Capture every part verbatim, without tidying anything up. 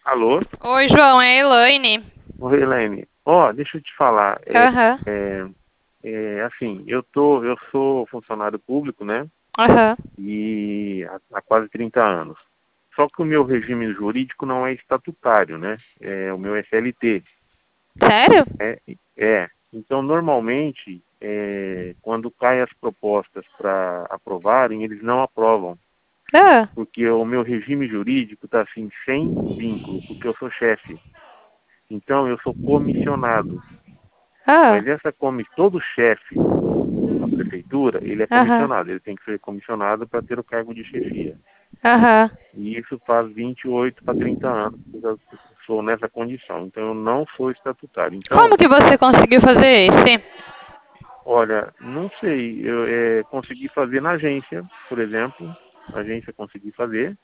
Alô? Oi, João, é a Elaine. Oi, Helene. Ó, deixa eu te falar. É, Aham, é, é, assim, eu tô, eu sou funcionário público, né? aham. E há, há quase trinta anos. Só que o meu regime jurídico não é estatutário, né? É, o meu é C L T. Sério? É, é. Então, normalmente, é, quando caem as propostas para aprovarem, eles não aprovam, Ah, porque o meu regime jurídico está assim, sem vínculo, porque eu sou chefe. Então, eu sou comissionado. ah, Mas essa comi todo chefe no, na prefeitura, ele é aham, comissionado, ele tem que ser comissionado para ter o cargo de chefia. aham. E isso faz vinte e oito para trinta anos que eu sou nessa condição. Então eu não sou estatutário. Como Então, que você conseguiu fazer esse? olha, não sei, eu é, consegui fazer na agência, por exemplo, na agência consegui fazer,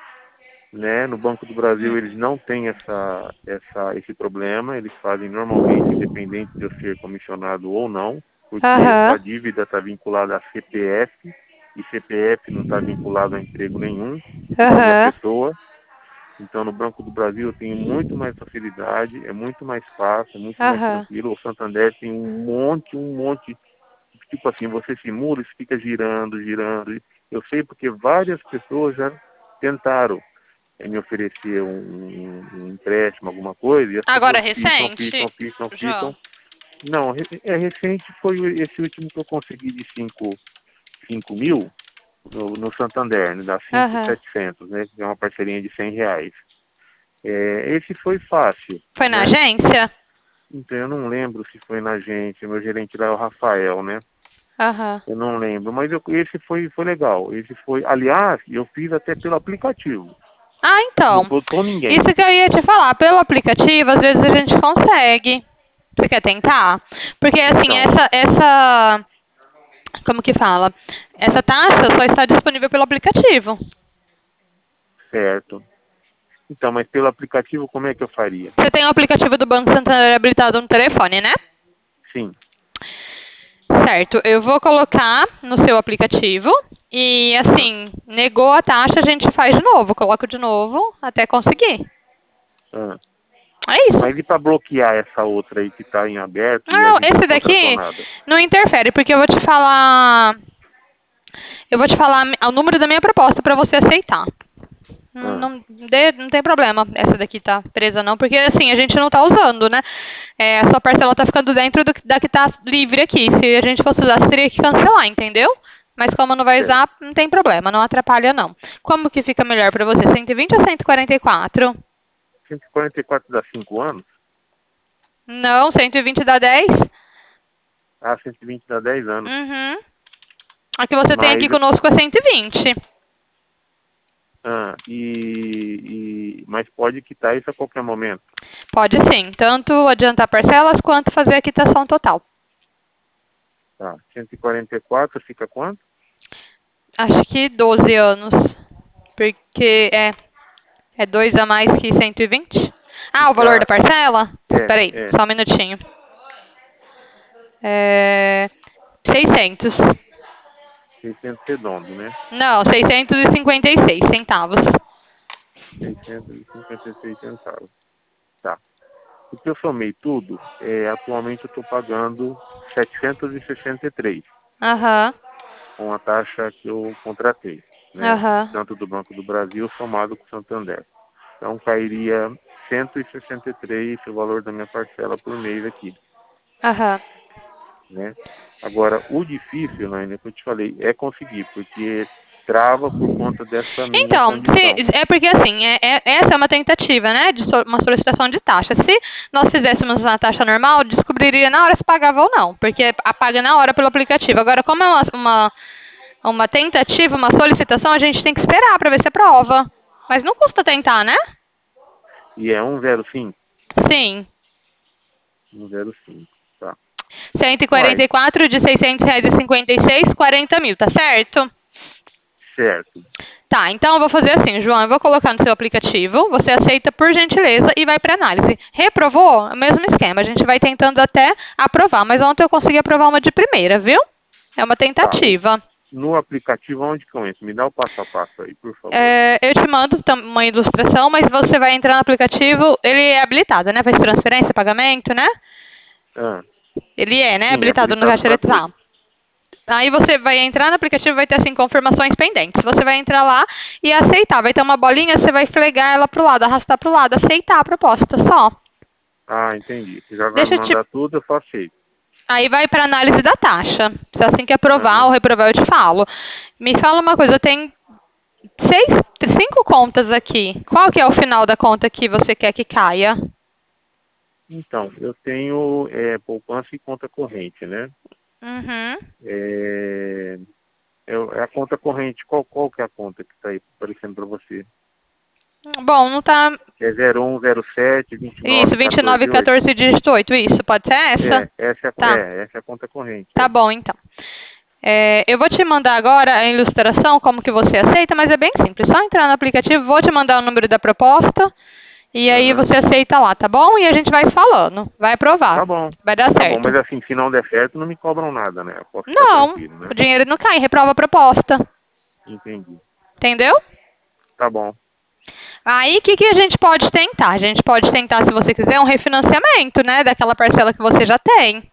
né? No Banco do Brasil eles não têm essa, essa, esse problema, eles fazem normalmente, independente de eu ser comissionado ou não, porque a Aham, dívida está vinculada a C P F, e C P F não está vinculado a emprego nenhum da aham, pessoa. Então, no Banco do Brasil eu tenho muito mais facilidade, é muito mais fácil, é muito mais aham. tranquilo. O Santander tem um monte, um monte, tipo assim, você simula e fica girando, girando. Eu sei porque várias pessoas já tentaram é, me oferecer um, um, um empréstimo, alguma coisa, e as Agora pessoas é ficam, recente, ficam, ficam, João? ficam. Não, re- é recente, foi esse último que eu consegui de cinco cinco mil no, no Santander, né, dá cinco mil e Aham. setecentos, né, que é uma parceria de cem reais. É, esse foi fácil, Foi na né? agência? Então eu não lembro se foi na agência, meu gerente lá é o Rafael, né? Aham. Eu não lembro, mas eu, esse foi, foi legal. Esse foi, aliás, eu fiz até pelo aplicativo. Ah, Não então. custou ninguém. Isso que eu ia te falar. Pelo aplicativo, às vezes a gente consegue. Você quer tentar? Porque, assim, Então, essa, essa, como que fala? Essa taxa só está disponível pelo aplicativo. certo. Então, mas pelo aplicativo, como é que eu faria? Você tem o aplicativo do Banco Santander habilitado no telefone, né? Sim. Certo, eu vou colocar no seu aplicativo e, Ah, assim, negou a taxa, a gente faz de novo. Coloco de novo até conseguir. ah. É isso. Mas e para bloquear essa outra aí que está em aberto e a Não, gente não esse contratou daqui nada? não interfere, porque eu vou te falar. Eu vou te falar o número da minha proposta para você aceitar. Não, Ah, não, dê- não tem problema essa daqui tá presa não, porque assim, a gente não tá usando, né? É, a sua parcela tá ficando dentro do, da que tá livre aqui. Se a gente fosse usar, você teria que cancelar, entendeu? Mas como não vai certo. usar, não tem problema, não atrapalha não. Como que fica melhor pra você? cento e vinte ou cento e quarenta e quatro? cento e quarenta e quatro dá cinco anos? Não, cento e vinte dá dez? Ah, cento e vinte dá dez anos. Uhum. A que você tem Mas aqui conosco é cento e vinte. Ah, e, e- mas pode quitar isso a qualquer momento. Pode sim, tanto adiantar parcelas quanto fazer a quitação total. Tá. cento e quarenta e quatro fica quanto? Acho que doze anos. Porque é, é dois a mais que cento e vinte. Ah, o valor da Fica. parcela? É, Espera aí, é. só um minutinho. É, seiscentos. seiscentos redondo, né? Não, seiscentos e cinquenta e seis centavos. seiscentos e cinquenta e seis centavos. Tá. Porque eu somei tudo, é, atualmente eu estou pagando setecentos e sessenta e três Aham, com a taxa que eu contratei, né? aham, Tanto do Banco do Brasil somado com o Santander. Então cairia cento e sessenta e três o valor da minha parcela por mês aqui. aham. Né? Agora, o difícil, né, que eu te falei, é conseguir, porque trava por conta dessa minha Então, condição. se, é porque assim, é, é- essa é uma tentativa, né, de so- uma solicitação de taxa. Se nós fizéssemos uma taxa normal, descobriria na hora se pagava ou não, porque apaga na hora pelo aplicativo. Agora, como é uma, uma, uma tentativa, uma solicitação, a gente tem que esperar para ver se aprova. Mas não custa tentar, né? E é um zero cinco, Sim. um zero cinco, tá? cento e quarenta Uai, e quatro de seiscentos reais e cinquenta e seis, quarenta mil, tá certo? certo. Tá, então eu vou fazer assim, João, eu vou colocar no seu aplicativo, você aceita por gentileza e vai para análise. Reprovou? O mesmo esquema, a gente vai tentando até aprovar, mas ontem eu consegui aprovar uma de primeira, viu? É uma Tá. tentativa. no aplicativo, onde que eu entro? Me dá o passo a passo aí, por favor. É, eu te mando tam- uma ilustração, mas você vai entrar no aplicativo, ele é habilitado, né? Faz transferência, pagamento, né? Ah, Ele é, né? sim, é Habilitado no habilitado caixa para tudo. eletrônico. Aí você vai entrar no aplicativo e vai ter assim confirmações pendentes. Você vai entrar lá e aceitar. Vai ter uma bolinha, você vai esfregar ela pro lado, arrastar pro lado, aceitar a proposta só. Ah, entendi. Você já vai Deixa me eu te... mandar tudo, eu só aceito. Aí vai para análise da taxa. Se assim que aprovar Aham. ou reprovar, eu te falo. Me fala uma coisa, tem seis, cinco contas aqui. Qual que é o final da conta que você quer que caia? Então, eu tenho é, poupança e conta corrente, né? Uhum. É, eu- é a conta corrente. Qual, qual que é a conta que está aí aparecendo para você? Bom, não tá... É zero um zero sete vinte e nove Isso, vinte e nove, quatorze oito? quatorze, dígito oito. Isso, pode ser essa? É, essa é, a- Tá. é, essa é a conta corrente. Tá É. bom, então. É, eu vou te mandar agora a ilustração, como que você aceita, mas é bem simples. Só entrar no aplicativo, vou te mandar o número da proposta, e aí Aham. você aceita lá, tá bom? E a gente vai falando. Vai aprovar. Tá bom. Vai dar Tá bom, certo. mas assim, se não der certo, não me cobram nada, né? Eu posso ficar Não, tranquilo, né? o dinheiro não cai, reprova a proposta. Entendi. Entendeu? Tá bom. Aí, o que, que a gente pode tentar? A gente pode tentar, se você quiser, um refinanciamento, né? Daquela parcela que você já tem.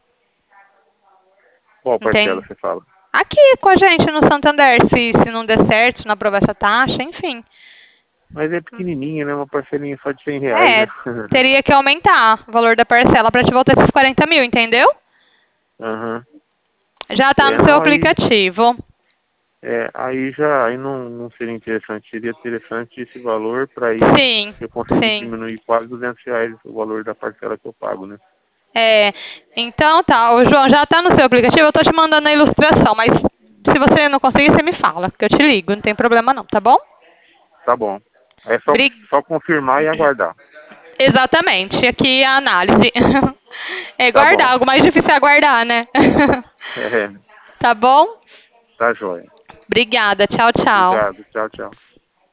Qual parcela Entende? você fala? Aqui com a gente no Santander, se, se não der certo, se não aprovar essa taxa, enfim. Mas é pequenininha, né? Uma parcelinha só de cem reais, É, né? teria que aumentar o valor da parcela para te voltar esses quarenta mil, entendeu? Aham. Já tá É, no seu não, aí, aplicativo. é, aí já aí não, não seria interessante. Seria interessante esse valor para aí Sim, eu conseguir sim. diminuir quase duzentos reais o valor da parcela que eu pago, né? É, então tá, o João já tá no seu aplicativo, eu tô te mandando a ilustração, mas se você não conseguir, você me fala, que eu te ligo, não tem problema não, tá bom? Tá bom. É só, Bri- só confirmar e aguardar. Exatamente, aqui é a análise. É Tá guardar, bom. algo mais difícil é aguardar, né? É, Tá bom? tá joia. Obrigada, tchau, tchau. Obrigado. Tchau, tchau.